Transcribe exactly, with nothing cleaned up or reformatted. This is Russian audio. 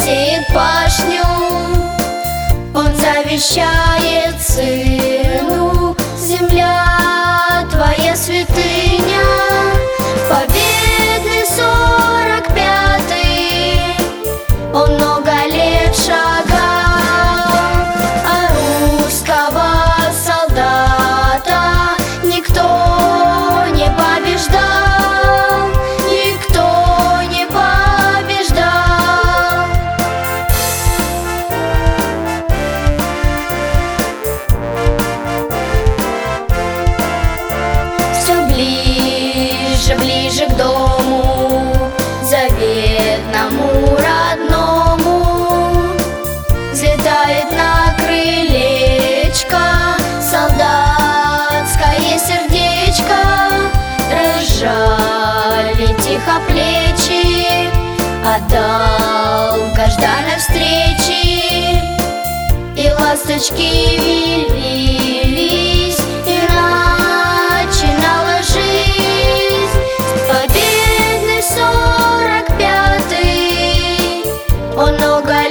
сеет пашню, он завещает сыну: земля твоя святыня. Победный сорок пятый, он много лет шагал, а русского солдата никто не побеждал, никто не побеждал. Все ближе, ближе к дому заветному, родному, взлетает на крылечко солдатское сердечко. Дрожали тихо плечи, отдал каждой встречи, и ласточки вились, и начинала жизнь. Победный сорок пятый, он много